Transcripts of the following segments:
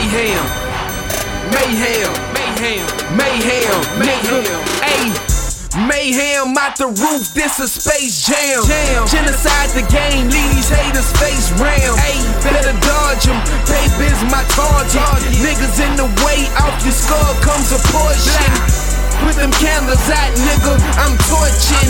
mayhem, mayhem, mayhem, mayhem, mayhem, ayy. Mayhem out the roof, this a Space Jam. Genocide the game, leave these haters face round. Ayy, better dodge them, paper's my target. Niggas in the way, off your skull comes a portion. Put them candles out, nigga, I'm torching.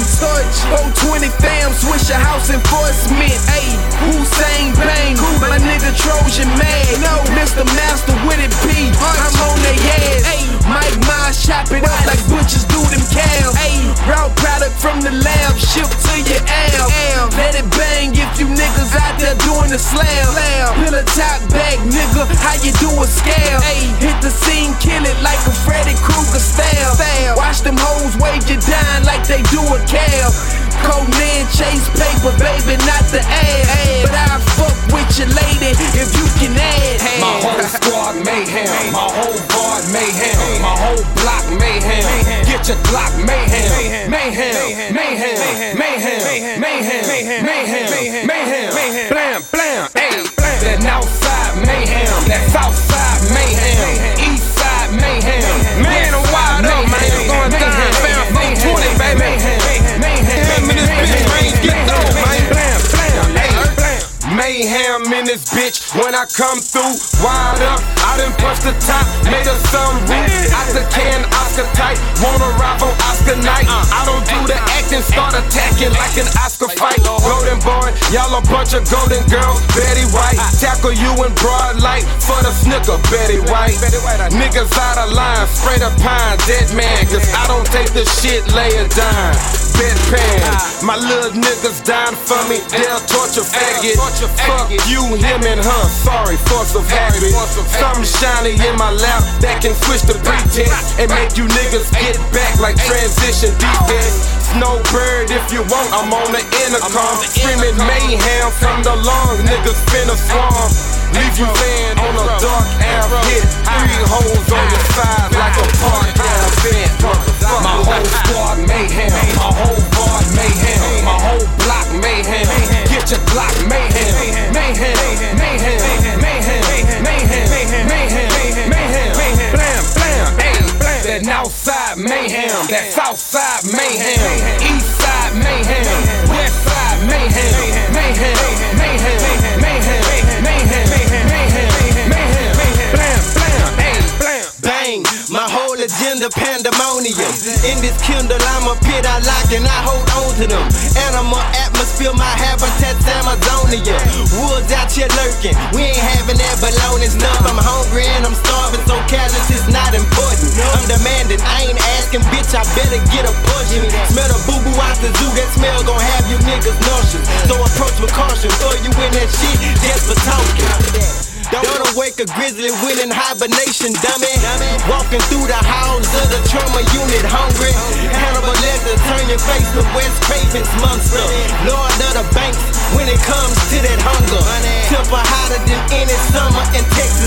420 fam, switch your house enforcement. Ayy, Hussein bang, my nigga Trojan mad. No, Mr. Master with it be, I'm on they ass. Ayy, Mike Myers chop it up like butchers do them calves. Ayy, raw product from the lab, ship to your ab. Let it bang if you niggas out there doing the slam. Pillar top bag, nigga, how you do a scale? Ayy, hit the scene, kill it like a Freddy Krueger style. Watch them hoes wave you down like they do a cab. Conan chase paper, baby, not the ad. But I fuck with your lady if you can add. My whole squad mayhem, my whole bar mayhem, my whole block mayhem. Get your Glock mayhem, mayhem, mayhem, mayhem, mayhem, mayhem, mayhem. Blam, blam, ayy. That Northside mayhem, that Southside mayhem, Eastside mayhem. Man, I'm wild up, man. It's going down, fam. 420, baby. Mayhem in this bitch, man. Get through, man. Blam, blam, ayy. Mayhem in this bitch when I come through. Wild up, I done punched the top, made a sunroof. Oscar can, Oscar tight, wanna ride on Oscar night. I don't do the acting, start attacking like an Oscar fight. Golden boy, y'all a bunch of golden girls, Betty White. Tackle you in broad light for the snicker, Betty White. Niggas out of line, spray the pine, dead man. Cause I don't take the shit, lay it down. Bedpan, my little niggas dying for me, they'll torture faggot. Fuck you, him and her, sorry, force of habit. Something shiny in my lap that can switch the pretense and make you niggas get back like transition defense. Snowbird if you want, I'm on the intercom. Screaming mayhem from the lungs, niggas finna swarm. Leave you laying on a dark ass hit. 3 holes on your side like a park ass vent. My whole squad mayhem, my whole bar mayhem, my whole block mayhem. Get your Glock mayhem, mayhem, mayhem, mayhem, mayhem, mayhem, mayhem. Blam, blam, ayy. That Northside mayhem, that Southside mayhem, Eastside mayhem, Westside mayhem, mayhem, mayhem, mayhem, mayhem, mayhem, mayhem. Blam, blam, ayy. Bang, my whole agenda pandemonium. In this Kindle, I'm a pit I lock and I hold on to them. Animal atmosphere, my habitat's Amazonia. Woods out here lurking, we ain't having that baloney stuff. I'm hungry and I'm starving, so callous is not important. I'm demanding, I ain't asking, bitch, I better get a portion. Smell the boo-boo out the zoo, that smell gon' have you niggas nauseous. So approach with caution, throw you in that shit just for talking. Don't awake a grizzly when in hibernation, dummy. Walking through the halls of the trauma unit, hungry. Hannibal Lecter, turn your face to Wes Craven's monster. Lord of the banks when it comes to that hunger. Temper hotter than any summer in Texas